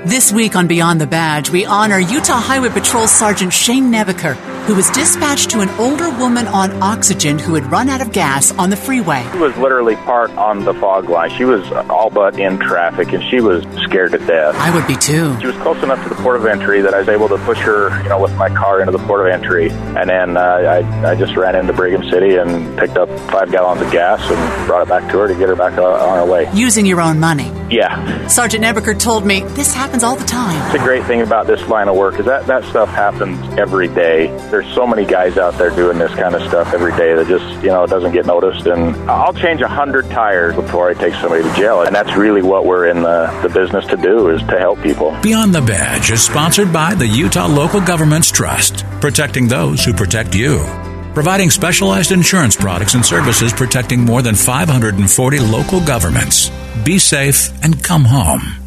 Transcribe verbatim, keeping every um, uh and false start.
This week on Beyond the Badge, we honor Utah Highway Patrol Sergeant Shane Nebaker, who was dispatched to an older woman on oxygen who had run out of gas on the freeway. She was literally parked on the fog line. She was all but in traffic, and she was scared to death. I would be too. She was close enough to the port of entry that I was able to push her, you know, with my car into the port of entry. And then uh, I, I just ran into Brigham City and picked up five gallons of gas and brought it back to her to get her back on her way. Using your own money? Yeah. Sergeant Nebaker told me this happens all the time. The great thing about this line of work is that that stuff happens every day. There's so many guys out there doing this kind of stuff every day that just, you know, doesn't get noticed. And I'll change a hundred tires before I take somebody to jail. And that's really what we're in the, the business to do, is to help people. Beyond the Badge is sponsored by the Utah Local Governments Trust, protecting those who protect you. Providing specialized insurance products and services protecting more than five hundred forty local governments. Be safe and come home.